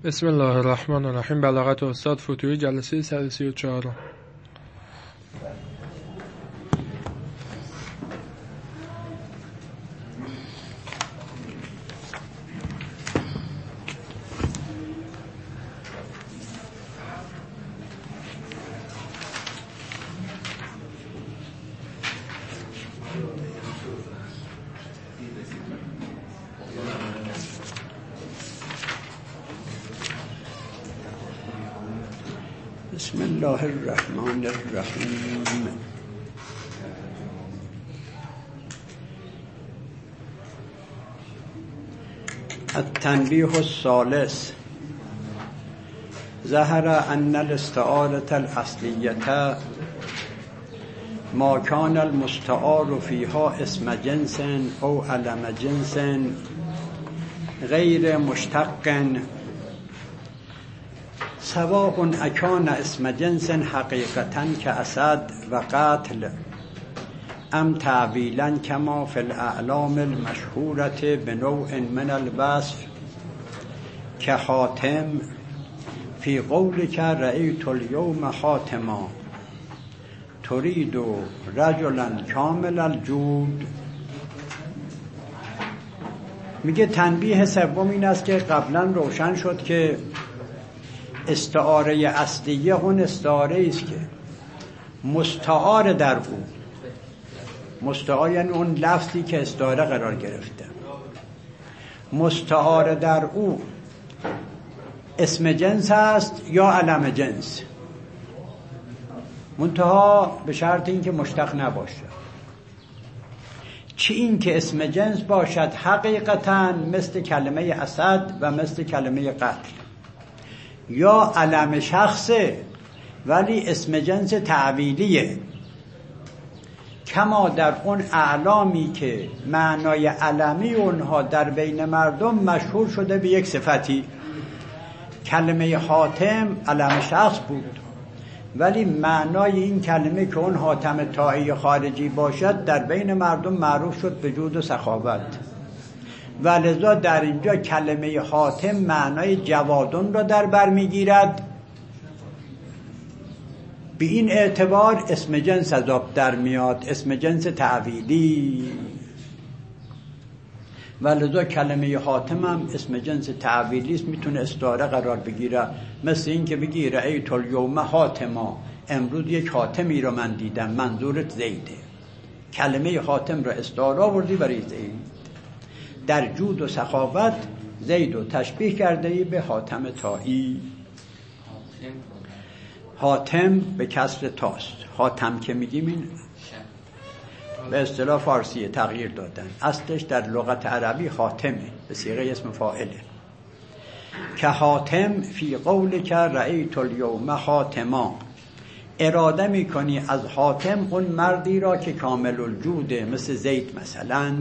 بسم الله الرحمن الرحیم. بلاغت استاد فتوحی، جلسه 134. بسم الله الرحمن الرحیم. التنبیه الثالث. ظهر ان الاستعارة الاصلیة ما كان المستعار فيها اسم جنس او علم جنس غیر مشتق سواء اکان اسم جنس حقیقتا كأسد و قتل ام تعویلا كما في الاعلام المشهورة بنوع من الوصف كحاتم في قولك رأيت اليوم حاتما تريد رجلا كامل الجود. میگه تنبیه سوم این است که قبلا روشن شد که استعاره اصلیه اون استعاره است که مستعار در او، مستعار یعنی اون لفظی که استعاره قرار گرفته، مستعار در او اسم جنس است یا علم جنس، منتها به شرط اینکه مشتق نباشه. چی این که اسم جنس باشد حقیقتا مثل کلمه اسد و مثل کلمه قتل، یا علم شخصه ولی اسم جنس تعویلیه، کما در اون اعلامی که معنای علمی اونها در بین مردم مشهور شده به یک صفتی. کلمه حاتم علم شخص بود ولی معنای این کلمه که اون حاتم طایی خارجی باشد در بین مردم معروف شد به جود و سخاوت، و لذا در اینجا کلمه حاتم معنای جوادون را در بر میگیرد. به این اعتبار اسم جنس از آب در میاد، اسم جنس تعویلی، و لذا کلمه حاتم هم اسم جنس تعویلی است، میتونه استعاره قرار بگیره. مثل این که بگی رأیت الیوم حاتما، امروز یک حاتمی را من دیدم، منظورت زیده. کلمه حاتم را استعاره آوردی برای زید. در جود و سخاوت زید و تشبیه کرده ای به حاتم طایی. حاتم به کسر تاست. حاتم که میگیم این به اصطلاح فارسی تغییر دادن، اصلش در لغت عربی حاتمه، به صیغه اسم فاعله. که حاتم فی قولک رأیت الیوم حاتما، اراده میکنی از حاتم اون مردی را که کامل الجوده، مثل زید مثلا.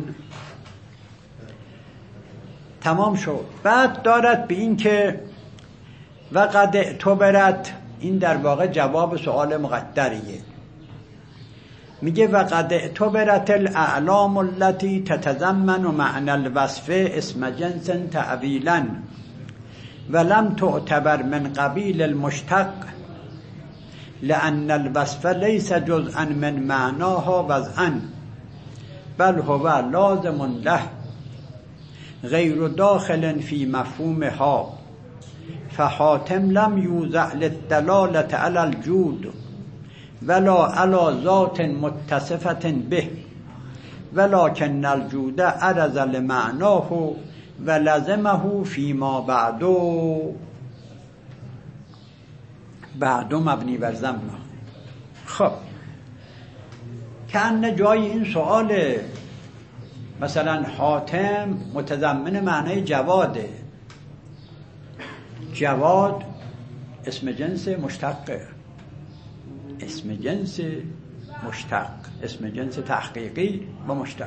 تمام شد. بعد دارد به این که وقد اعتبرت، این در واقع جواب سؤال مقدریه. میگه وقد اعتبرت الاعلام التي تتضمن معنى الوصف اسم جنس تعویلا ولم تعتبر من قبیل المشتق لأن الوصف ليس جزءا من معناها وضعا بل هو لازم له غیر داخل فی مفهومها، فحاتم لم یوضع للدلالة على الجود ولا على ذات متصفة به ولكن الجود عرض لمعناه ولزمه فيما بعد مبنی بر ضمه. خب کأن جای این سؤاله، مثلا حاتم متضمن معنای جواده، جواد اسم جنس مشتقه، اسم جنس مشتق، اسم جنس تحقیقی و مشتق.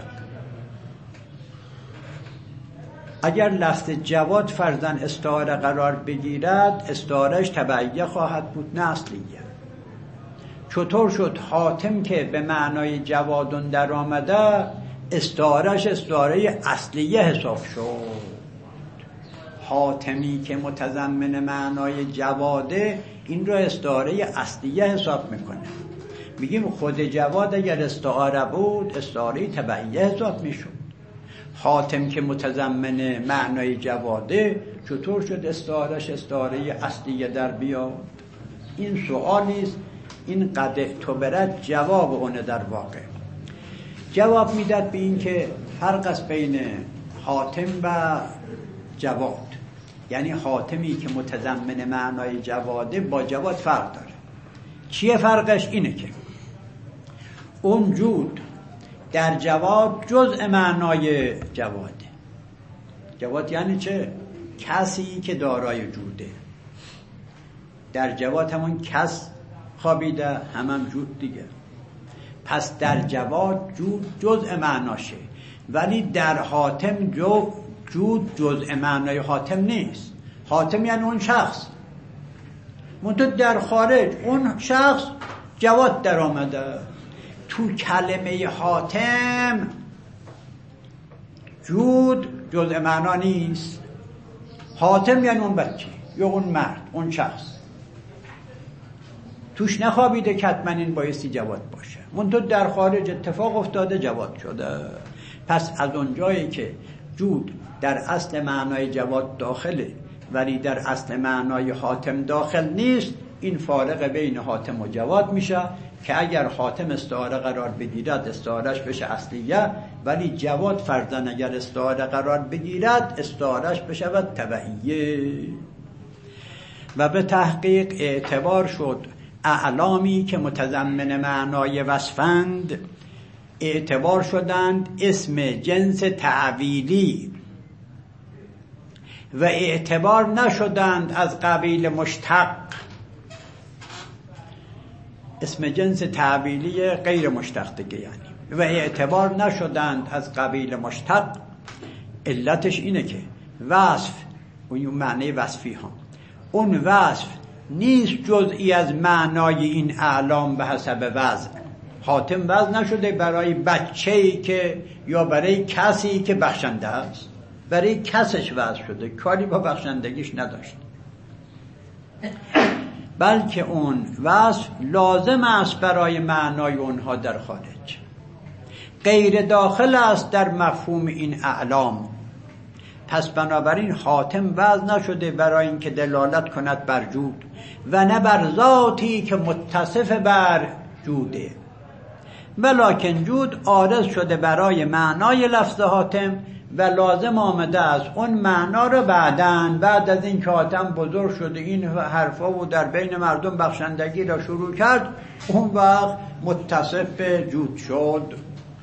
اگر لفظ جواد فرضاً استعاره قرار بگیرد، استعارهش تبعیه خواهد بود نه اصلیه. چطور شد حاتم که به معنای جوادون در آمده استعارهش استعاره اصلیه حساب شد؟ حاتمی که متضمن معنای جواده این رو استعاره اصلیه حساب میکنه. میگیم خود جواد اگر استعاره بود استعاره تبعیه حساب میشد. حاتم که متضمن معنای جواده چطور شد استعارهش استعاره اصلیه در بیاد؟ این سوالیست. این قد اعتبرت جواب اونه. در واقع جواب میداد به این که فرق است بین حاتم و جواد. یعنی حاتمی که متضمن معنای جواده با جواد فرق داره. چیه فرقش؟ اینه که اون جود در جواد جزء معنای جواده. جواد یعنی چه؟ کسی که دارای جوده. در جواد همون کس خوابیده، هم جود دیگه. پس در جواد جود جزء معناشه، ولی در حاتم جود جزء معنای حاتم نیست. حاتم یعنی اون شخص، منتها در خارج اون شخص جواد در آمده. تو کلمه حاتم جود جزء معنا نیست. حاتم یعنی اون بچه یا اون مرد، اون شخص توش نخوابیده که حتما این بایستی جواد باشه، منتها در خارج اتفاق افتاده جواد شده. پس از اون جایی که جود در اصل معنای جواد داخله ولی در اصل معنای حاتم داخل نیست، این فارق بین حاتم و جواد میشه که اگر حاتم استعاره قرار بگیرد استعارهش بشه اصلیه، ولی جواد فرضاً اگر استعاره قرار بگیرد استعارهش بشود تبعیه. و به تحقیق اعتبار شد اعلامی که متضمن معنای وصفند اعتبار شدند اسم جنس تعویلی و اعتبار نشدند از قبیل مشتق. اسم جنس تعویلی غیر مشتق دیگه یعنی، و اعتبار نشدند از قبیل مشتق. علتش اینه که وصف اون معنی وصفی ها، اون وصف نیست جزئی از معنای این اعلام به حسب وضع. حاتم وضع نشده برای بچه‌ای که یا برای کسی که بخشنده است، برای کسش وضع شده، کاری با بخشندگیش نداشت، بلکه اون وصف لازم است برای معنای اونها در خارج، غیر داخل است در مفهوم این اعلام. پس بنابراین حاتم وضع نشده برای اینکه دلالت کند بر جود و نه بر ذاتی که متصف بر جوده، ولکن جود عارض شده برای معنای لفظ حاتم و لازم آمده است اون معنا رو بعد از این که حاتم بزرگ شده این حرفا و در بین مردم بخشندگی را شروع کرد، اون وقت متصف به جود شد.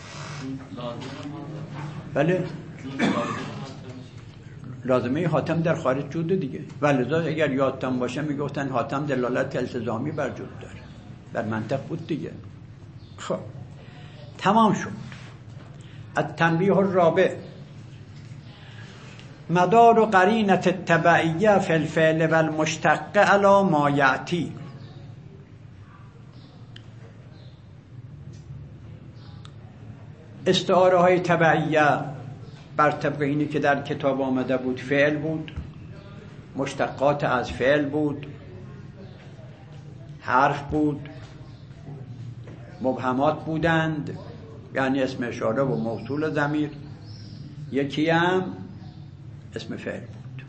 بله لازمه حاتم در خارج جوده دیگه، ولذا اگر یادتان باشه میگفتن حاتم دلالت التزامی بر جود داره، در منطق بود دیگه. خب تمام شد. التنبیه الرابع مدار قرینة التبعیه فی الفعل و المشتق علی ما یأتی. استعاره های تبعیه بر طبق اینی که در کتاب آمده بود فعل بود، مشتقات از فعل بود، حرف بود، مبهمات بودند یعنی اسم اشاره و موصول ضمیر، یکی هم اسم فعل بود.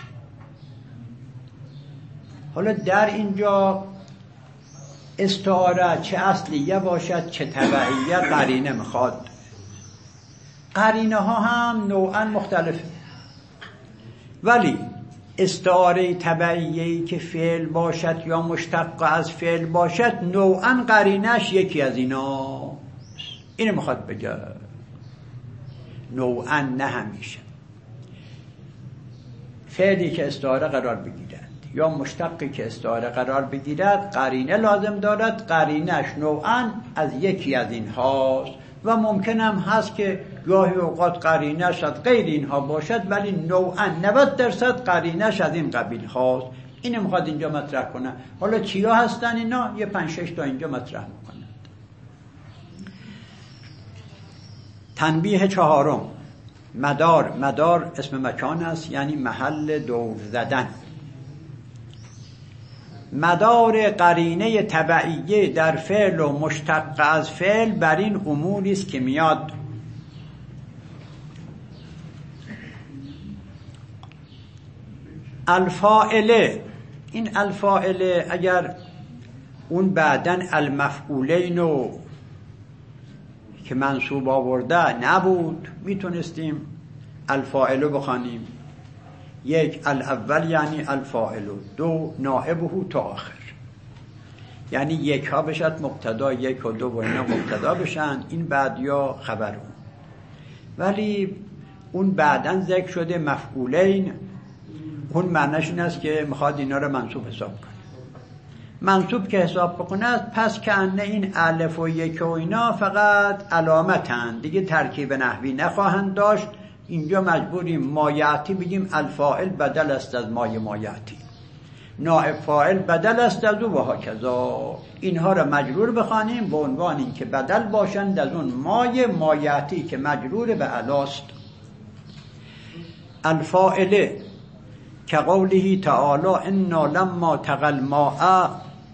حالا در اینجا استعاره چه اصلیه باشد چه تبعیه قرینه میخواد. قرینه ها هم نوعا مختلفه، ولی استعاره تبعیه‌ای که فعل باشد یا مشتق از فعل باشد نوعا قرینش یکی از اینا. اینو میخواد بگه، نوعا نه همیشه. فعلی که استعاره قرار بگیرد یا مشتقی که استعاره قرار بگیرد قرینه لازم دارد، قرینش نوعا از یکی از این هاست و ممکن هم هست که گاهی اوقات قرینش از غیر اینها باشد، ولی نوعا 90% قرینش از این قبیل هاست. اینو میخواد اینجا مطرح کنه. حالا چیا هستن اینا؟ یه 5-6 تا اینجا مطرح میکنند. تنبیه چهارم مدار اسم مکان است، یعنی محل دور زدن. مدار قرینه تبعیه در فعل و مشتق از فعل بر این اموری است که میاد. الفاعله، این الفاعله اگر اون بعدن المفعولین رو که منصوب آورده نبود میتونستیم الفاعله بخوانیم. یک الاول یعنی الفاعل، دو نائبه تا آخر، یعنی یک ها بشد مبتدا، یک و دو و اینا مبتدا بشن، این بعد یا خبر اون. ولی اون بعدن ذکر شده مفعولین، اون معنیش این است که میخواد اینا رو منصوب حساب کنه. منصوب که حساب بکنه پس که انه این الف و یک و اینا فقط علامتن، دیگه ترکیب نحوی نخواهند داشت. اینجا مجبوریم مایعتی بگیم الفاعل بدل است از مایعتی، نائب فاعل بدل است از او و هکذا. اینها را مجرور بخوانیم به عنوان این که بدل باشند از اون مایعتی که مجرور به علاست. الفاعله که قوله تعالی انا لما تقى الماء،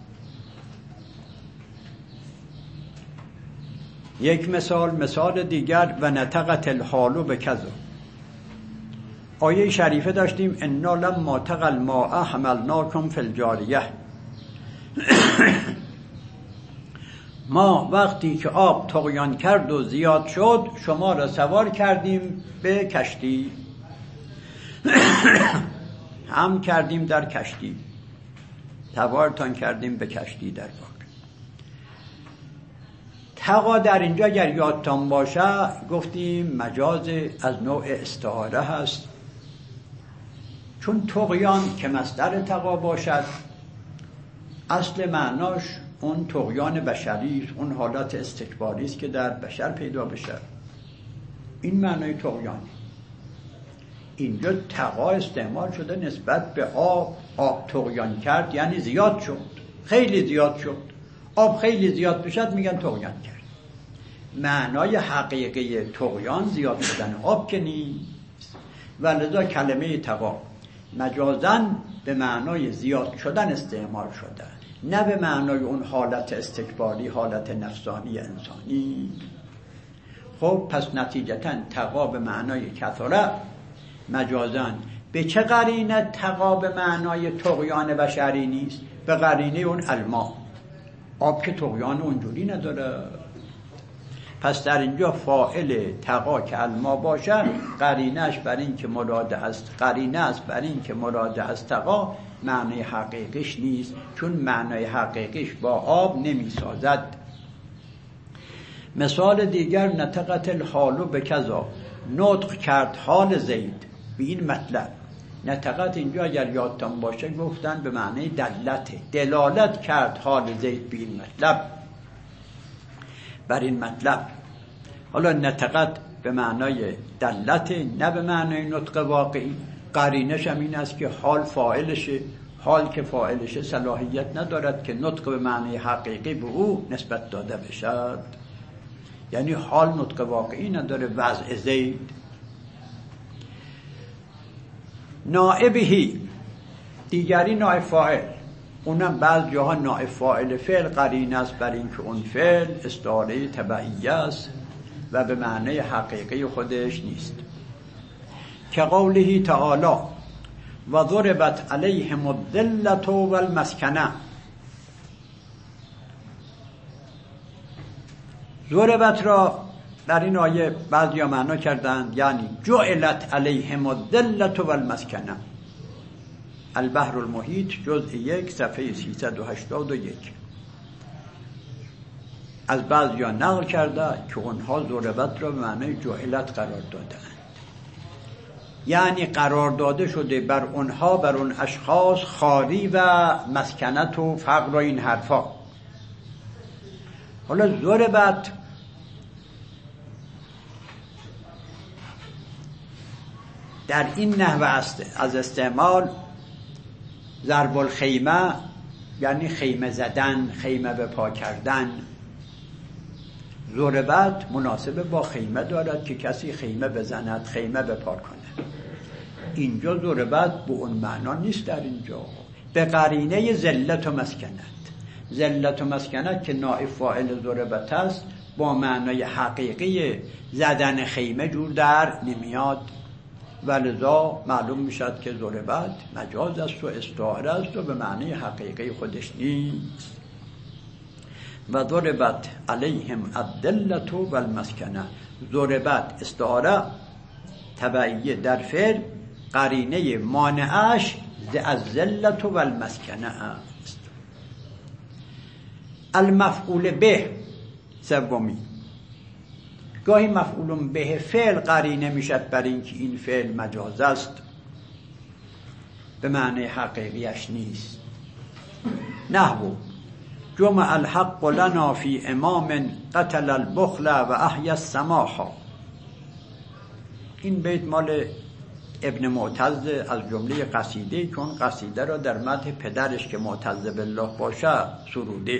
یک مثال دیگر و نطقت الحال بکذا. آیه شریفه داشتیم انا لما تقى الماء حملناکم فی الجاریه. ما وقتی که آب طغیان کرد و زیاد شد شما را سوار کردیم به کشتی. هم کردیم در کشتی، سوارتان کردیم به کشتی. در واقع تقا در اینجا اگر یادتان باشه گفتیم مجاز از نوع استعاره هست، چون طغیان که مصدر تقا باشد اصل معناش اون طغیان بشری، اون حالت استکباری است که در بشر پیدا بشه، این معنای طغیان. اینجا تقا استعمال شده نسبت به آب طغیان کرد یعنی زیاد شد، خیلی زیاد شد. آب خیلی زیاد بشد میگن طغیان کرد. معنای حقیقی طغیان زیاد شدن آب که نیست، ولذا کلمه تقا مجازاً به معنای زیاد شدن استعمال شده، نه به معنای اون حالت استکباری، حالت نفسانی انسانی. خب پس نتیجتاً تقا به معنای کثره مجازاً. به چه قرینه تقا به معنای طغیان بشری نیست؟ به قرینه اون الماء، آب که طغیان اونجوری نداره. پس در اینجا فاعل تقا که الماء باشه قرینه‌اش بر این که مراد است، قرینه است بر این که مراد است تقا، معنی حقیقیش نیست، چون معنی حقیقیش با آب نمی سازد. مثال دیگر نطقت الحال بکذا، نطق کرد حال زید به این مطلب. نطقت اینجا اگر یادتان باشه گفتن به معنی دلالت کرد حال زید به این مطلب، بر این مطلب. حالا نطقت به معنای دلت، نه به معنای نطق واقعی. قرینش هم این است که حال فاعلشه، حال که فاعلشه صلاحیت ندارد که نطق به معنی حقیقی به او نسبت داده بشد، یعنی حال نطق واقعی نداره. وضع زید نائبهی، دیگری نائب فاعل، اونم بعض جاها نائب فاعل فعل قرینه است بر این که اون فعل استعاره تبعیه است و به معنی حقیقی خودش نیست. که قوله تعالی و ضربت علیهم الذلة والمسکنه. ضربت را در این آیه بعضی ها معنا کردند یعنی جعلت علیهم الذلة والمسکنه. البحر المحیط جزء 1 صفحه 381. از بعضی ها نقل کرده که اونها ضربت را به معنی جعلت قرار دادند، یعنی قرار داده شده بر اونها، بر اون اشخاص خاری و مسکنت و فقر و این حرفا. حالا ضربت در این نحوه از استعمال ضرب الخیمه، یعنی خیمه زدن، خیمه به پا کردن. ضربت مناسبه با خیمه دارد که کسی خیمه بزند، خیمه بپا کنه. اینجا ضربت به اون معنا نیست، در اینجا به قرینه ذلت و مسکنت. ذلت و مسکنت که نائب فاعل ضربت است با معنای حقیقی زدن خیمه جور در نمیاد، ولذا معلوم میشد که ضربت مجاز است و استعاره است و به معنی حقیقی خودش نیست. و ضربت علیهم الذلة و المسکنه، ضربت استعاره تبعیه در فعل، قرینه مانعش الذلة و المسکنه است. المفعول به سومی، گاهی مفعول به فعل قرینه میشد بر اینکه این فعل مجاز است، به معنی حقیقیش نیست. نحو جمع الحق لنا فی امام قتل البخل و احیا السماح. این بیت مال ابن معتز از جمله قصیده، چون قصیده را در مدح پدرش که معتز بالله باشه سروده.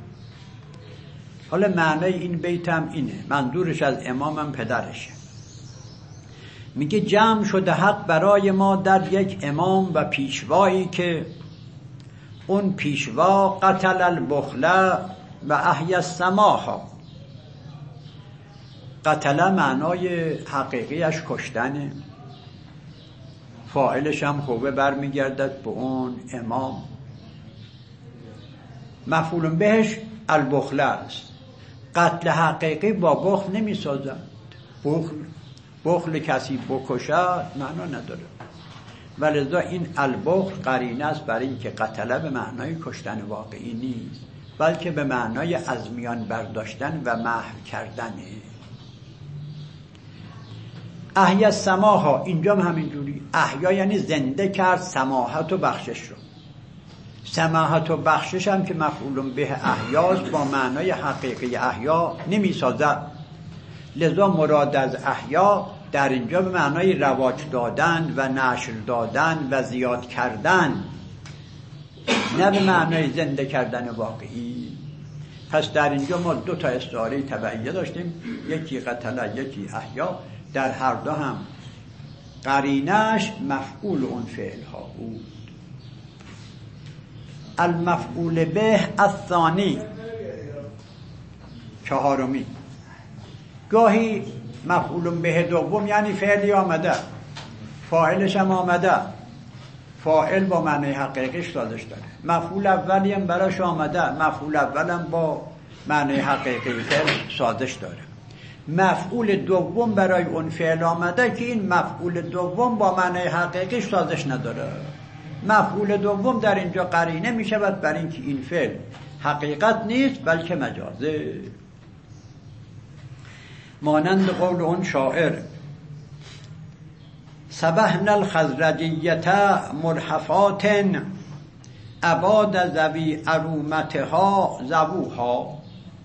حالا معنی این بیت هم اینه، منظورش از امامم پدرشه. میگه جمع شده حق برای ما در یک امام و پیشوایی که اون پیشوا قتل البخل و احیا السماح. قتل معنای حقیقیش کشتنه، فاعلش هم خوبه برمیگردد به اون امام. مفعول بهش البخل است. قتل حقیقی با بخل نمی سازد. بخل کسی بکشد معنا نداره، ولذا این البخل قرینه است برای اینکه قتل به معنای کشتن واقعی نیست، بلکه به معنای از میان برداشتن و محو کردنه. احیا السماح، اینجا هم همینجوری، احیا یعنی زنده کرد سماحت و بخشش رو. سماحت و بخشش هم که مفعول به احیاست، با معنای حقیقی احیا نمی سازد. لذا مراد از احیا در اینجا به معنای رواج دادن و نشر دادن و زیاد کردن، نه به معنای زنده کردن واقعی. پس در اینجا ما دو تا استعاره تبعیه داشتیم، یکی قتل یکی احیا، در هر دو هم قرینش مفعول اون فعل ها بود. المفعول به الثانی، چهارمی، گاهی مفعول به دوم یعنی فعلی آمده، فاعلش هم آمده، فاعل با معنی حقیقیش سازش داره. مفعول اولی هم براش آمده، مفعول اول هم با معنی حقیقی فعل سازش داره. مفعول دوم برای اون فعل آمده که این مفعول دوم با معنی حقیقیش سازش نداره. مفعول دوم در اینجا قرینه می شود بر اینکه این فعل حقیقت نیست بلکه مجازه. مانند قول اون شاعر سبحنا الخزرجیت مرحفات عباد ذوی عرومتها ذووها.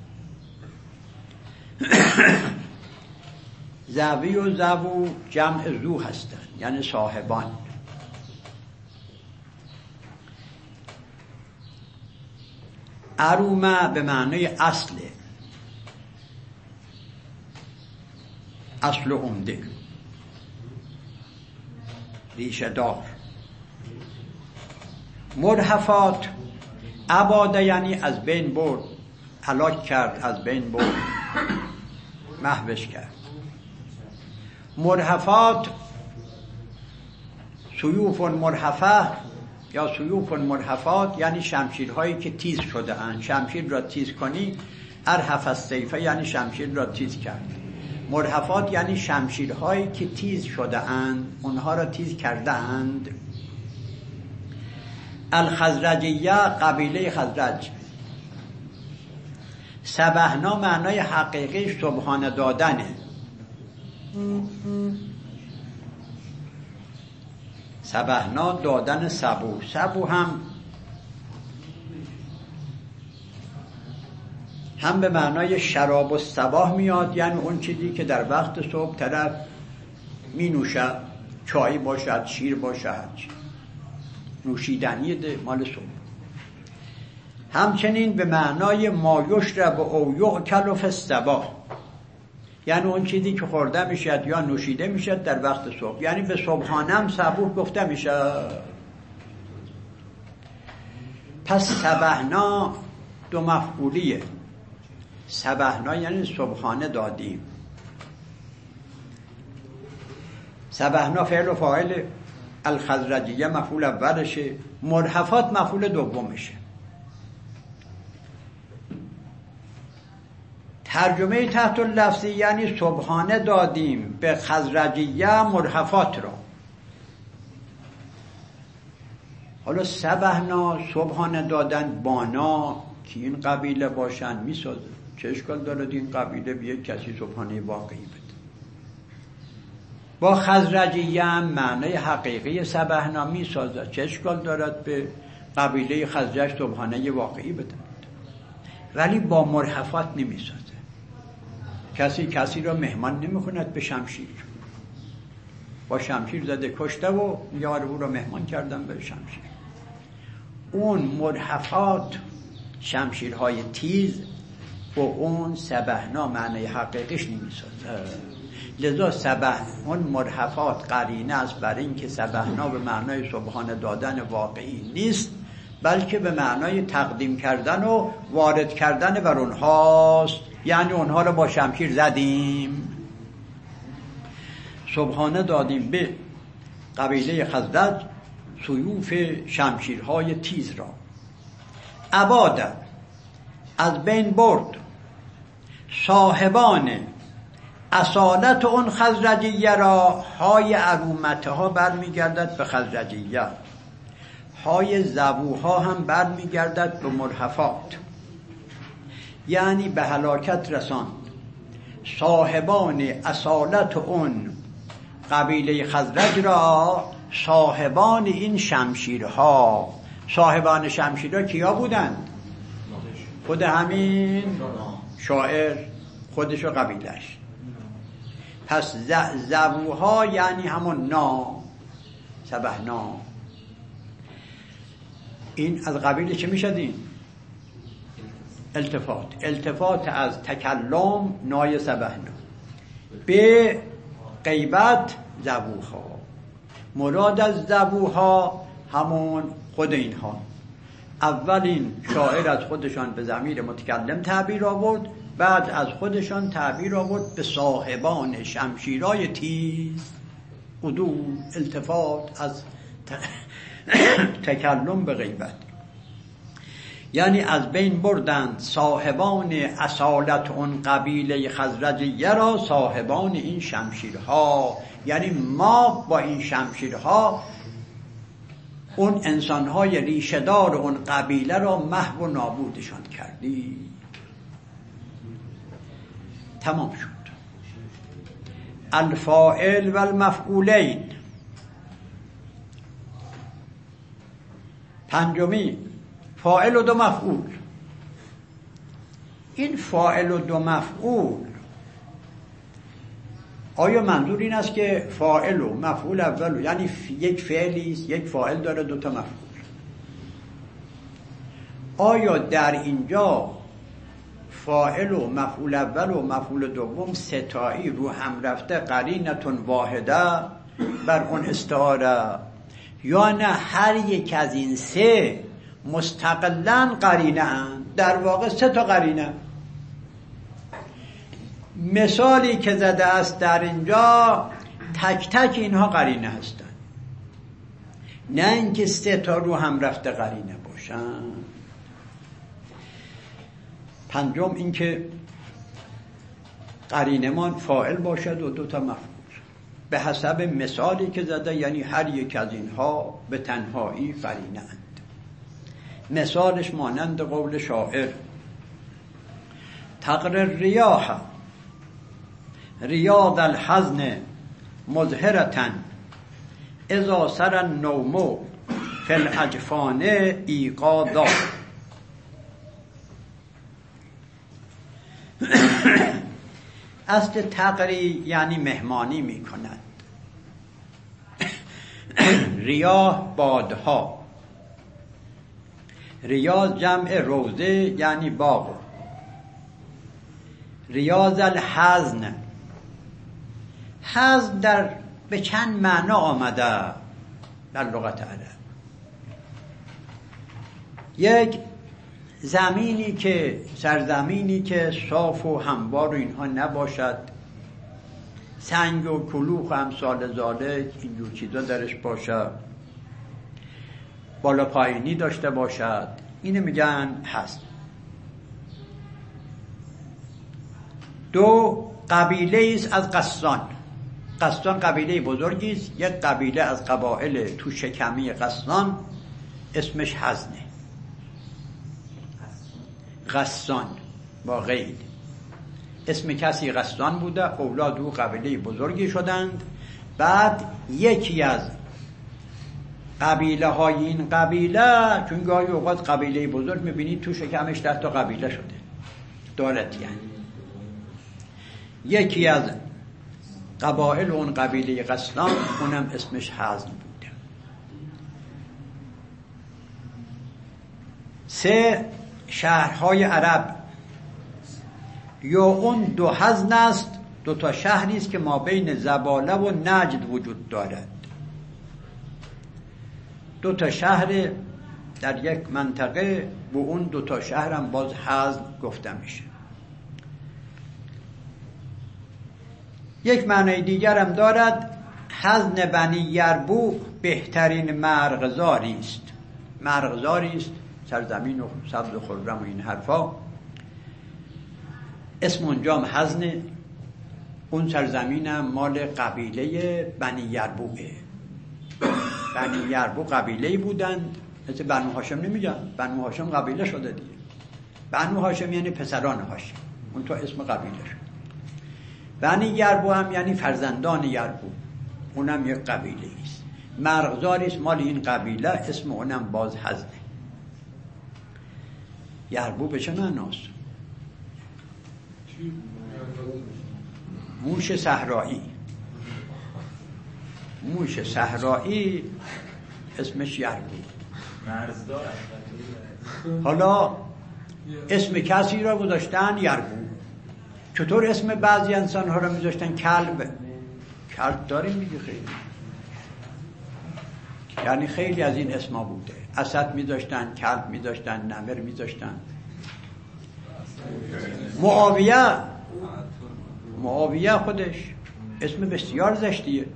ذوی و ذوو جمع ذو هستند، یعنی صاحبان. عرومه به معنی اصل و عمده، ریشه دار. مرحفات عباده یعنی از بین برد، هلاک کرد، از بین برد، محوش کرد. مرحفات سیوف مرحفه یا سیوف مرحفات یعنی شمشیرهایی که تیز شده اند. شمشیر را تیز کنی، ارحف السیف یعنی شمشیر را تیز کرد. مرحفات یعنی شمشیرهایی که تیز شده اند، اونها را تیز کرده اند. الخزرجیه قبیله خزرج. سبحنا معنای حقیقی سبحانه دادنه. سبحنا دادن سبو. سبو هم به معنای شراب و صباح میاد، یعنی اون چیزی که در وقت صبح طرف می نوشد، چای باشد، شیر باشد، نوشیدنی مال صبح. همچنین به معنای ما یشرب او یؤکل فی الصباح، یعنی اون چیزی که خورده میشد یا نوشیده میشد در وقت صبح، یعنی به صبحانه هم صبوح گفته میشد. پس صبحنا دو مفعولیه. صبحنا یعنی صبحانه دادیم. صبحنا فعل و فاعل، الخزرجیه مفعول اولشه، مرحفات مفعول دومشه. ترجمه تحت اللفظی یعنی صبحانه دادیم به خزرجیه مرحفات را. حالا صبحنا صبحانه دادن بانا که این قبیله باشن میسازه، چه اشکال دارد این قبیله به یک کسی صبحانه واقعی بده؟ با خزرجیه هم معنی حقیقی صبحنا میسازه، چه اشکال دارد به قبیله خزرج صبحانه واقعی بده؟ ولی با مرحفات نمیسازه. کسی را مهمان نمیخوند به شمشیر، با شمشیر زده کشته و یار او را مهمان کردن به شمشیر. اون مرحفات شمشیرهای تیز و اون صبحنا معنی حقیقیش نمیسازه. لذا صبح اون مرحفات قرینه است بر این که صبحنا به معنای صبحانه دادن واقعی نیست، بلکه به معنای تقدیم کردن و وارد کردن بر اونهاست، یعنی اونها رو با شمشیر زدیم. صبحانه دادیم به قبیله خزرج سیوف شمشیرهای تیز را. اباده از بین برد صاحبان اصالت اون خزرجیه را. های ارومته ها برمیگردد به خزرجیه، های زبوها هم برمیگردد به مرحفات، یعنی به هلاکت رساند صاحبان اصالت اون قبیله خزرج را. صاحبان این شمشیرها، صاحبان شمشیرها کیا بودند؟ خود همین شاعر خودش و قبیلش. پس زبوها یعنی همون صبحنا. این از قبیل چه میشد؟ این التفات از تکلم نای صبحنا به غیبت زبوها. مراد از زبوها همون خود اینها. اولین شاعر از خودشان به ضمیر متکلم تعبیر آورد، بعد از خودشان تعبیر آورد به صاحبان شمشیرای تیز. عدول التفات از تکلم به غیبت، یعنی از بین بردند صاحبان اصالت اون قبیله خزرجیه را صاحبان این شمشیرها، یعنی ما با این شمشیرها اون انسانهای ریشه‌دار اون قبیله را محو و نابودشان کردی. تمام شد. الفاعل و المفعولین. پنجمی فاعل و دو مفعول. این فاعل و دو مفعول، آیا منظور این است که فاعل و مفعول اول یعنی یک فعلی است، یک فاعل داره دو تا مفعول؟ آیا در اینجا فاعل و مفعول اول و مفعول دوم ستایی رو هم رفته قرینتون واحده بر اون استعاره، یا نه هر یک از این سه مستقلاً قرینه اند؟ در واقع سه تا قرینه. مثالی که زده است در اینجا تک تک اینها قرینه هستند، نه اینکه سه تا رو هم رفته قرینه باشن. پنجم اینکه قرینمان فاعل باشد و دو تا مفعول به حسب مثالی که زده، یعنی هر یک از اینها به تنهایی قرینه اند. مثالش مانند قول شاعر: تقر ریاح ریاض الحزن مظهرة اذا سر النوم فی الاجفان ایقاظا. اصل تقری یعنی مهمانی می کند. ریاح بادها، ریاض جمع روضه یعنی باغ. ریاض الحزن، حزن در به چند معنا آمده در لغت عرب. یک، زمینی که سرزمینی که صاف و هموار و اینها نباشد، سنگ و کلوخ و امثال ذالک اینجور چیزا درش باشد، بالا پایینی داشته باشد، اینو میگن حزن. دو، قبیله است از قسطان. قسطان قبیله بزرگی است، یک قبیله از قبایل تو شکمی قسطان اسمش حزنه. قسطان با غید، اسم کسی قسطان بوده، اولاد او قبیله بزرگی شدند. بعد یکی از قبیله های این قبیله، چون گاهی اوقات قبیله بزرگ میبینید تو شکمش 10 تا قبیله شده دارد، یعنی یکی از قبایل اون قبیله قسطان اونم اسمش حزن بوده. 3، شهرهای عرب یا اون 2 حزن است، 2 تا شهری است که ما بین زباله و نجد وجود دارد. 2 تا شهر در یک منطقه، و اون 2 تا شهر هم باز حزن گفته میشه. یک معنی دیگر هم دارد، حزن بنی یربوع بهترین مرغزاری است. مرغزاری است، سرزمین و سبز و خرم و این حرفا. اسم اونجا هم حزنه. اون سرزمین هم مال قبیله بنی یربوعه. بنی یربوع قبیله بودند، مثل بنو هاشم نمیگن، بنو هاشم قبیله شده دیگه. بنو هاشم یعنی پسران هاشم، اون تو اسم قبیله شد. بنی یربوع هم یعنی فرزندان یربوع، اونم یک قبیله است. مرغزاری است مال این قبیله، اسم اونم باز حزنه. یربوع به چه معناست؟ موش صحرایی. موش صحرایی اسمش یربوع. حالا اسم کسی را گذاشتن یربوع. چطور اسم بعضی انسان ها را میذاشتن کلب؟ کلب داریم میگه خیلی، یعنی خیلی از این اسما بوده. اسد میذاشتن، کلب میذاشتن، نمر میذاشتن. معاویه خودش اسم بسیار زشتیه،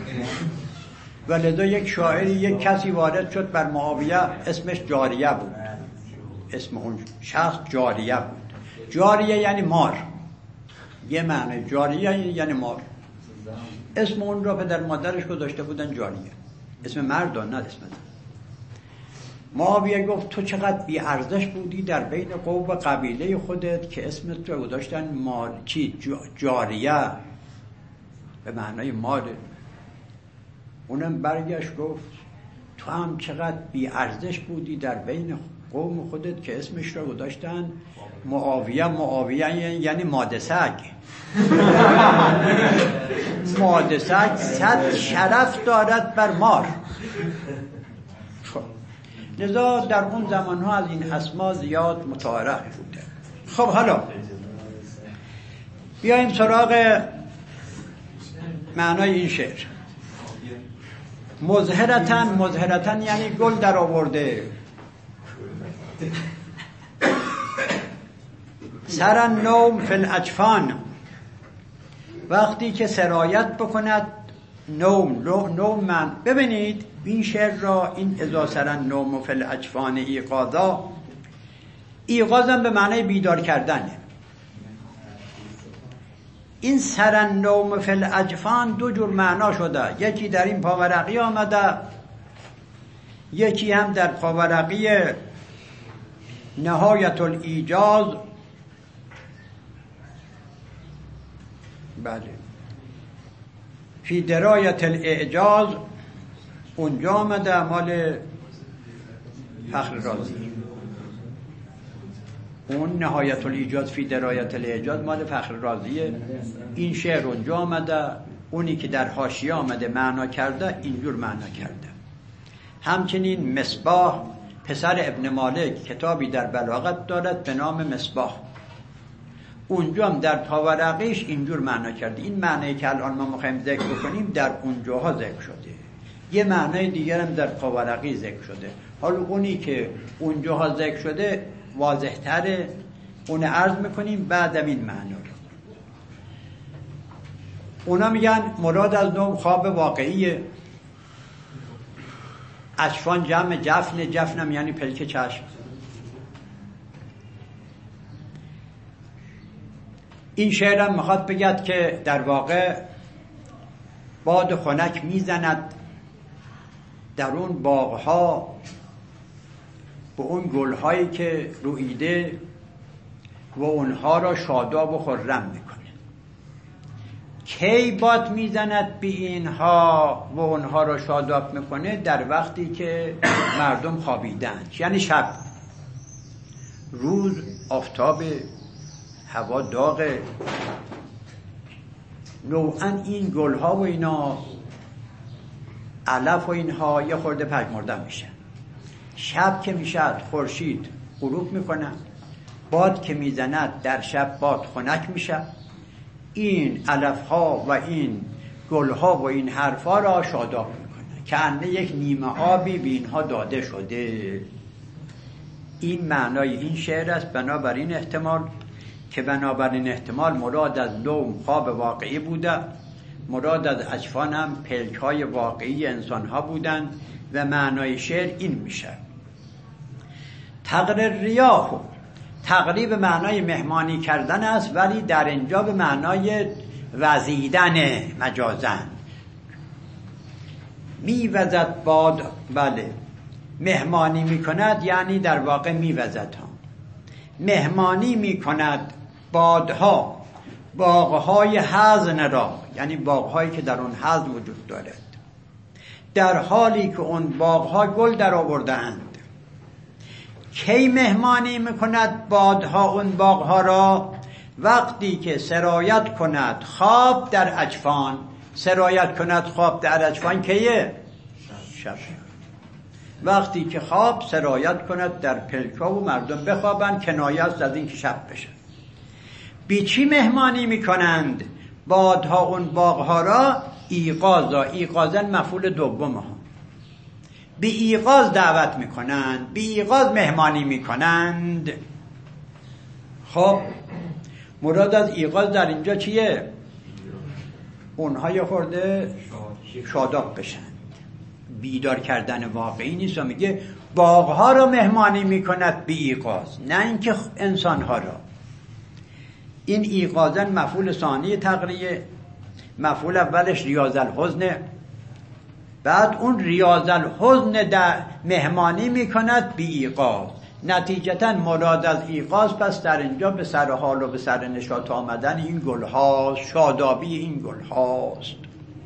ولذا یک شاعری، یک کسی وارد شد بر معاویه، اسمش جاریه بود. اسم اون شخص جاریه بود. جاریه یعنی مار، یه معنی جاریه یعنی مار. اسم اون را پدر مادرش گذاشته بودن جاریه، اسم مرد نه اسم زن. معاویه گفت تو چقدر بی ارزش بودی در بین قوم و قبیله خودت که اسمت رو گذاشتن جاریه به معنای مال. اونم برگشت گفت تو هم چقدر بی ارزش بودی در بین قوم خودت که اسمش رو گذاشتن معاویه. معاویه یعنی ماده سگ. ماده سگ 100 شرف دارد بر مار. لذا در اون زمانها از این اسما زیاد متعارف بوده. خب حالا بیاییم سراغ معنای این شعر. مظهرتن یعنی گل در آورده. سر النوم فی الاجفان، وقتی که سرایت بکند نوم من. ببینید این شعر را، این اذا سر النوم فی الاجفان ایقاظا، ایقاظم به معنی بیدار کردنه. این سر النوم فی الاجفان 2 جور معنا شده، یکی در این پاورقی آمده، یکی هم در پاورقی نهایت الایجاز. بله، فی درایت الاعجاز اونجا آمده، مال فخر رازی. اون نهایت الایجاز فی درایت الاعجاز مال فخر رازیه. این شعر اونجا آمده، اونی که در حاشیه آمده معنا کرده اینجور معنا کرده. همچنین مصباح پسر ابن مالک کتابی در بلاغت دارد به نام مصباح. اونجا هم در پاورقیش اینجور معنا کرده. این معنی که الان ما میخوایم ذکر بکنیم در اونجاها ذکر شده، یه معنی دیگر هم در پاورقی ذکر شده. حالا اونی که اونجاها ذکر شده واضح تره، اون عرض میکنیم بعدم این معنا رو. اونا میگن مراد از نوم خواب واقعیه. اجفان جمع جفن، جفنم یعنی پلک چشم. این شعرم میخواد بگد که در واقع باد خنک میزند در اون باغها به اون گلهایی که رویده و اونها را شاداب و خرم میکنه. کی باد میزند به اینها و اونها را شاداب میکنه؟ در وقتی که مردم خوابیدن، یعنی شب. روز آفتاب، هوا داغه، نوعا این گلها و اینا علف و اینها یه خورده پژمرده میشه. شب که میشد خورشید غروب میکنه، باد که میزند در شب باد خنک میشه، این علفها و این گلها و این حرفا را شاداب میکنه که انه یک نیمه آبی به اینها داده شده. این معنای این شعر است. بنابراین احتمال مراد از نوم خواب واقعی بوده، مراد از اجفان هم پلک های واقعی انسان ها بودن و معنای شعر این میشه. تقریر ریاح تقریب معنای مهمانی کردن است، ولی در اینجا به معنای وزیدن مجازن. میوزد باد، بله مهمانی میکند یعنی در واقع میوزد ها. مهمانی میکند بادها باغهای حزن را، یعنی باغهایی که در اون حزن وجود دارد، در حالی که اون باغها گل در آورده‌اند. کی مهمانی میکند بادها اون باغها را؟ وقتی که سرایت کند خواب در اجفان. سرایت کند خواب در اجفان کیه؟ شب. وقتی که خواب سرایت کند در پلکا و مردم بخوابند، کنایه است از این که شب بشه. بی چی مهمانی میکنند بادها اون باغها را؟ ایقازا، ایقازن مفعول دوم ها. بی ایقاز دعوت میکنند، بی ایقاز مهمانی میکنند. خب مراد از ایقاز در اینجا چیه؟ اونها یه خورده شاداب بشن. بیدار کردن واقعی نیست. و میگه باغها را مهمانی میکند بی ایقاز، نه اینکه انسانها را. این ایقازن مفعول ثانی تقریه، مفعول اولش ریاض الحزن. بعد اون ریاض الحزن در مهمانی میکند بی ایقاز. نتیجتا مراد از ایقاز پس در اینجا به سر حال و به سر نشاط آمدن این گل هاست، شادابی این گل هاست.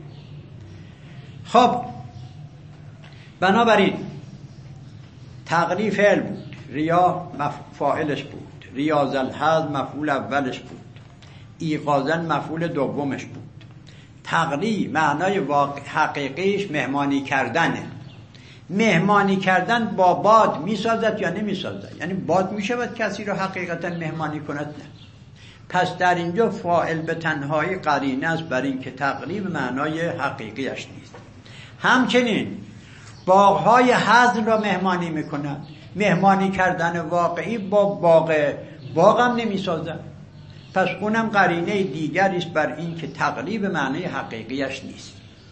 خب بنابراین تقریه فعل بود، ریا فاعلش بود، ریاض الحزن مفعول اولش بود، ایقازن مفعول دومش بود. تقریه معنای حقیقیش مهمانی کردنه. مهمانی کردن با باد میسازد یا نمیسازد؟ یعنی باد میشود کسی رو حقیقتا مهمانی کند؟ نه. پس در اینجا فاعل به تنهایی قرینه است بر این که تقریب معنای حقیقیش نیست. همچنین باغهای حزن را مهمانی میکند. مهمانی کردن واقعی با باغ هم نمیسازد. پس اونم قرینه دیگری است بر این که تقریب معنای حقیقیش نیست.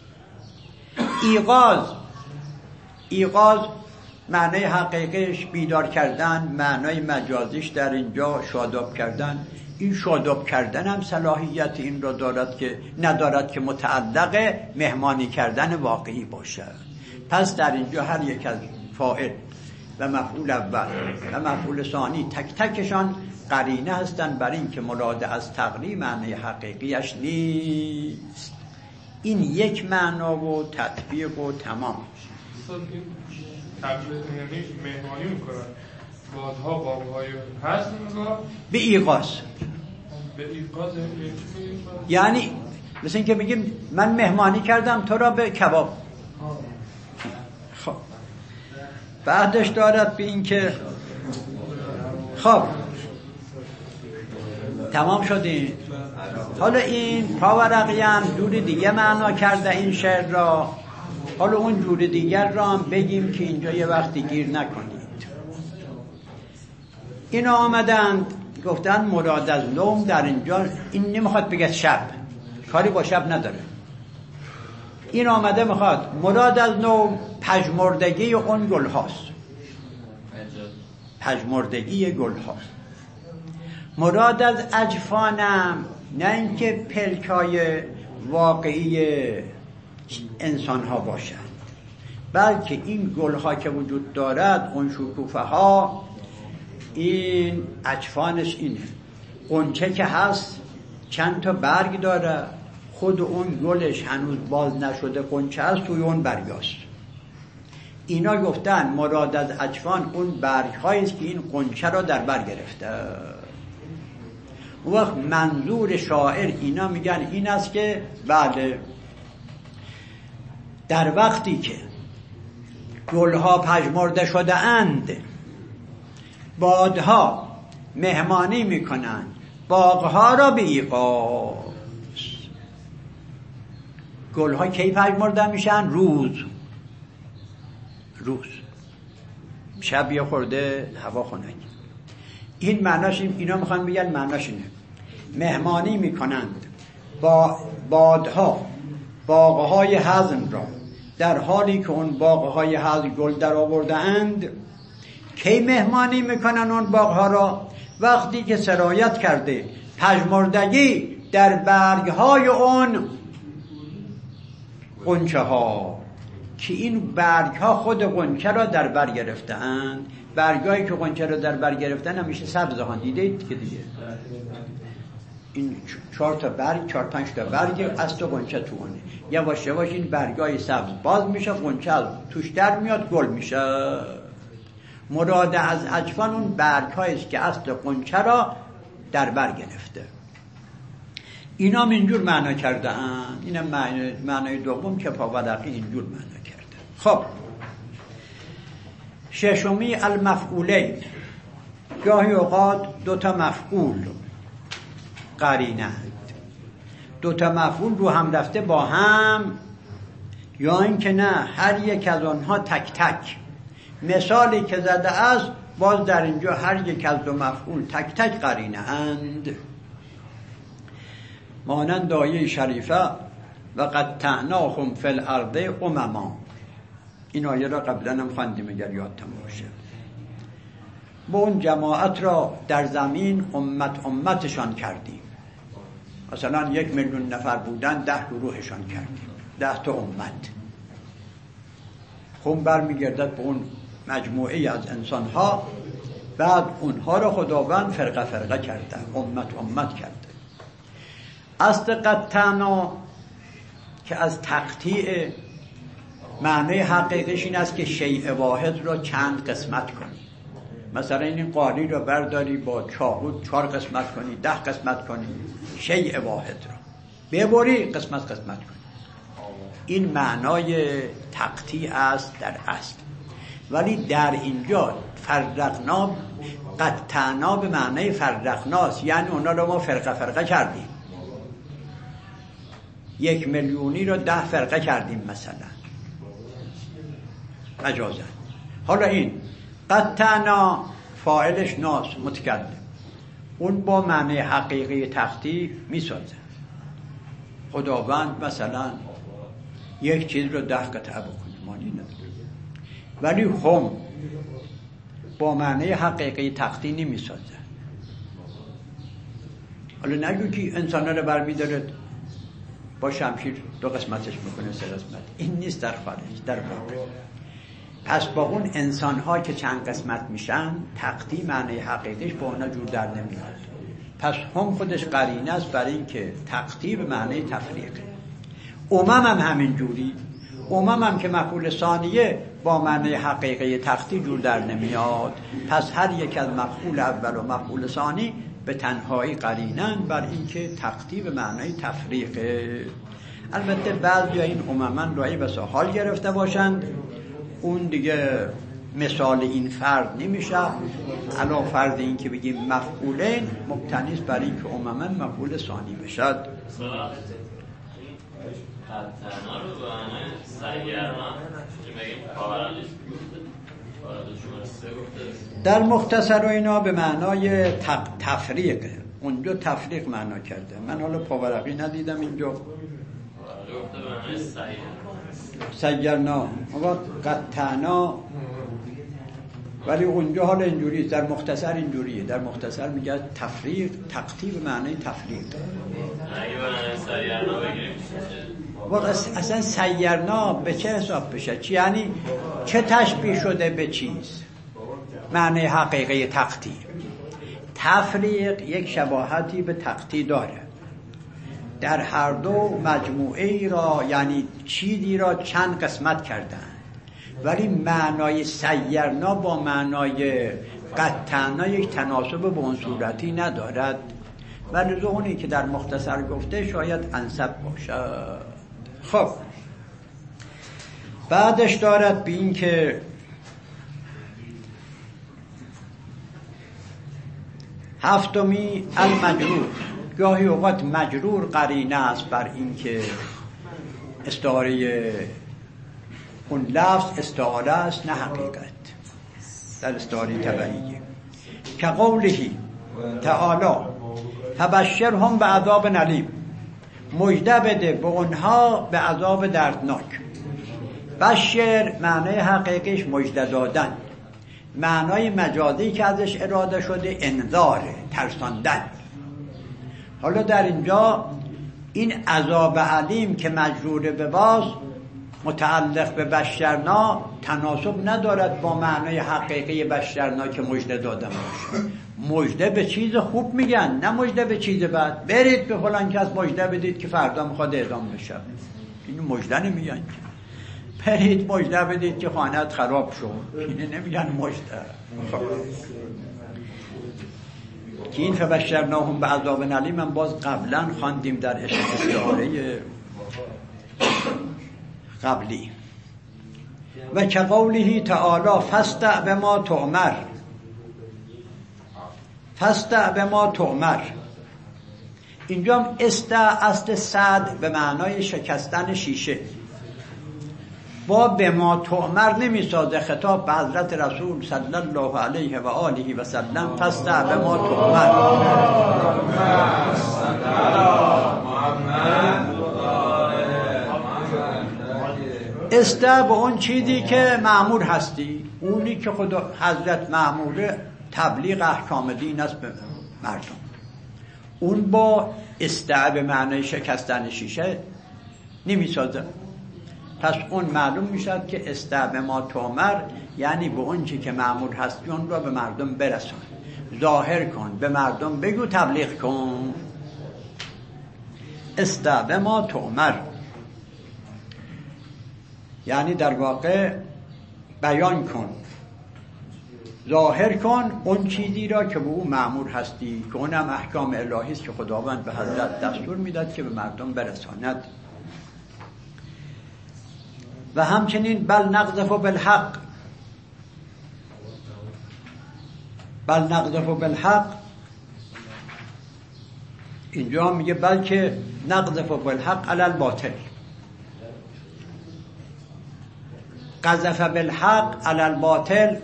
ایقاز معنای حقیقیش بیدار کردن، معنای مجازیش در اینجا شاداب کردن. این شاداب کردن هم صلاحیت این را ندارد که متعلق مهمانی کردن واقعی باشد. پس در اینجا هر یک از فاعل و مفعول اول و مفعول ثانی تک تکشان قرینه هستند بر این که مراد از تقریب معنی حقیقیش نیست. این یک معنا و تطبیق و تمام. یعنی مهمانی میکنن بادها باغهای هست به ایقاز. یعنی مثل این که میگیم من مهمانی کردم تو را به کباب. خب بعدش دارد به این که خب تمام شدیم. حالا این پاورقی هم جور دیگه معنا کرده این شعر را، حالا اون جور دیگر را هم بگیم که اینجا یه وقتی گیر نکنید. اینا آمدند گفتن مراد از نوم در اینجا، این نمیخواد بگه شب، کاری با شب نداره. این آمده میخواد مراد از نوم پژمردگی اون گل هاست، پژمردگی گل هاست. مراد از اجفانم نه اینکه پلکای واقعی انسان ها باشند، بلکه این گل ها که وجود دارد، اون شکوفه ها، این اجفانش اینه. غنچه که هست چند تا برگ داره، خود اون گلش هنوز باز نشده غنچه هست، توی اون برگاست. اینا گفتن مراد از اجفان اون برگ هاییست که این غنچه را در بر گرفته. وقت منظور شاعر اینا میگن این است که بله، در وقتی که گلها پژمرده شده اند، بادها مهمانی میکنند باغها را به ایقاظ. گلها کی پژمرده میشن؟ روز شب یه خورده هوا خنک. این معناش، اینا میخوان بگن معناش اینه، مهمانی میکنند با بادها باغهای حزم را، در حالی که اون باغهای حزم گل در آورده اند. کی مهمانی میکنن اون باغها را؟ وقتی که سرایت کرده پژمردگی در برگهای اون غنچه ها، که این برگ ها خود غنچه را در بر گرفتند. برگایی که غنچه را در بر گرفتن همیشه سبز ها، دیدید که دیگه این 4 تا برگ 4-5 تا برگ از تو غنچه تو اونه، یواش یواش این برگای سبز باز میشه، غنچه توش در میاد، گل میشه. مراد از اجفان اون برگ هاییست که اصل غنچه را در بر گرفته. اینا هم اینجور معنا کرده اند. این معنای دوم که پاورقی اینجور معنا کرده. خب ششمی المفعولین، گاهی اوقات 2 تا مفعول قرینند، 2 تا مفعول رو هم رفته با هم، یا اینکه نه هر یک از آنها تک تک. مثالی که زده است باز در اینجا هر یک از 2 مفعول تک تک قرینه اند. مانند آیه شریفه و قطعناهم فی الارض امما. این آیه را قبلا هم خواندیم اگر یادتون باشه. با اون جماعت را در زمین امتشان کردیم. مثلا 1 میلیون نفر بودن، 10 گروهشان کردیم، 10 تا امت. خون برمیگردد به اون مجموعه از انسان ها، بعد اونها را خداوند فرقه فرقه کرده، امت کرده. اصل قطعنا که از تقطیع، معنی حقیقیش این است که شیء واحد را چند قسمت کنی. مثلا این قالی را برداری با چاقو 4 قسمت کنی، 10 قسمت کنی، شیء واحد را ببری قسمت کنی. این معنای تقطیع است در اصل. ولی در اینجا فرقنا، قطعنا به معنی فرقناست، یعنی اونا رو ما فرقه فرقه کردیم. 1 میلیونی رو 10 فرقه کردیم مثلا، مجازا. حالا این قطعنا فاعلش ناس متکلم، اون با معنی حقیقی تقطیع میسازه. خداوند مثلا یک چیز رو 10 قطعه بکنه، معنی نداره. ولی هم با معنی حقیقی تقطیع نمیسازه. حالا نگو که انسان رو برمیداره با شمشیر 2 قسمتش میکنه، 3 قسمت. این نیست در خارج، در واقع. پس با اون انسان ها که چند قسمت میشن، تقطیع معنی حقیقیش با اونا جور در نمیاد. پس هم خودش قرینه است برای این که تقطیع به معنی تفریقه. هم همین جوری، هم که مفعول ثانیه با معنی حقیقی تقطیع جور در نمیاد. پس هر یک از مفعول اول و مفعول ثانی به تنهایی قرینن بر این که تقطیع به معنی تفریقه. البته بعضی این امما رای بسا حال گرفته باشند، اون دیگه مثال این فرد نمیشه. الان فرض این که بگیم مفعولین مبتنی است برای اینکه عموما مفعول ثانی بشد. قطعنا رو به معنی سیرنا که بگیم پاورانش در مختصر و اینا به معنای تفریق، اونجا تفریق معنا کرده. من حالا پاورقی ندیدم اینجا سیرنا و قطعنا، ولی اونجا حالا اینجوری، در مختصر اینجوریه. در مختصر میگه تفریق، تقطیع به معنای تفریق. اگه به سیرنا بگیریم اصلا سیرنا به چه حساب بشه؟ چی یعنی چه تشبیه شده به چیز؟ معنی حقیقی تقطیع. تفریق یک شباهتی به تقطیع داره. در هر دو مجموعه ای را یعنی چیزی را چند قسمت کردن، ولی معنای سیرنا با معنای قطعنا یک تناسب به اون صورتی ندارد. ولی اونی که در مختصر گفته شاید انسب باشد. خب بعدش دارد به این که هفتمی المجرور. گاهی اوقات مجرور قرینه است بر این که استعاره اون لفظ استعاره است نه حقیقت. در استعاره تبعیه که قوله تعالی فبشرهم بعذاب علیم، مژده بده به اونها به عذاب دردناک. بشر معنای حقیقیش مژده دادن، معنای مجازی که ازش اراده شده انذاره، ترساندن. حالا در اینجا این عذاب علیم که مجرور به باز متعلق به بشرنا تناسب ندارد با معنای حقیقی بشرنا که مژده دادن باشه. مژده به چیز خوب میگن، نه مژده به چیز بد. برید به فلان کس مژده بدید که فردا میخواد اعدام بشه. اینو مژده نمیگن. برید مژده بدید که خانه‌ات خراب شد، اینو نمیگن مژده. که این فبشرناهم بعذاب علیم من باز قبلا خواندیم در استعاره قبلی. و که قوله تعالی فاستع بما تؤمر. فاستع بما تؤمر اینجا هم اصل صد به معنای شکستن شیشه. با بما تؤمر نمیسازه خطاب به حضرت رسول صلی الله علیه و آله و سلم. فاستع بما تؤمر استع به اون چیزی که مأمور هستی، اونی که خدا حضرت مأموره تبلیغ احکام دین است به مردم. اون با استع به معنای شکستن شیشه نمیسازه. پس اون معلوم میشد که استع بما تؤمر یعنی به اون چی که مأمور هستی اون را به مردم برسون، ظاهر کن، به مردم بگو، تبلیغ کن. استع بما تؤمر یعنی در واقع بیان کن، ظاهر کن اون چیزی را که به او مأمور هستی، که اونم احکام الهی است که خداوند به حضرت دستور میداد که به مردم برساند. و همچنین بل نقذف بالحق. بل نقذف بالحق اینجا میگه بلکه نقذف بالحق علی الباطل. قذف بالحق علی الباطل.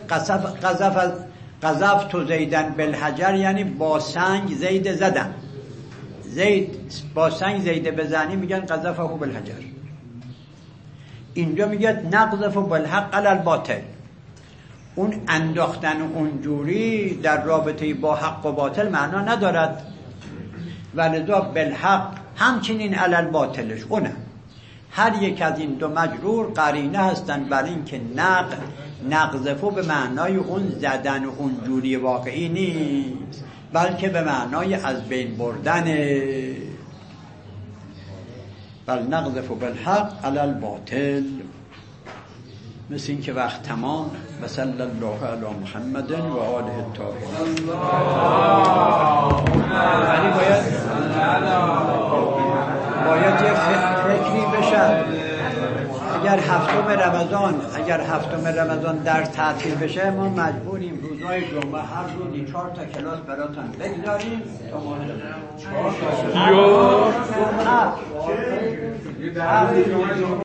قذف تو زیدن بالحجر یعنی با سنگ زید زدن. زید با سنگ زید بزنی میگن قذفه بالحجر. اینجا میگه نقذف بالحق علی الباطل. اون انداختن اونجوری در رابطه با حق و باطل معنا ندارد. ولذا بالحق همچنین علی الباطلش اونه. هر یک از این دو مجرور قرینه هستن بر این که نقذفو به معنای اون زدن اونجوری واقعی نیست، بلکه به معنای از بین بردن. بل نقذف بالحق علی الباطل. مثل این که وقت تمام. و صلی الله علی محمد و آله الطاهرین. ولی باید یه فکری بشه. اگر هفتم رمضان در تعطیل بشه ما مجبوریم روزهای جمعه هر روزی 4 تا کلاس براتون بگذاریم تا ماه رمضان.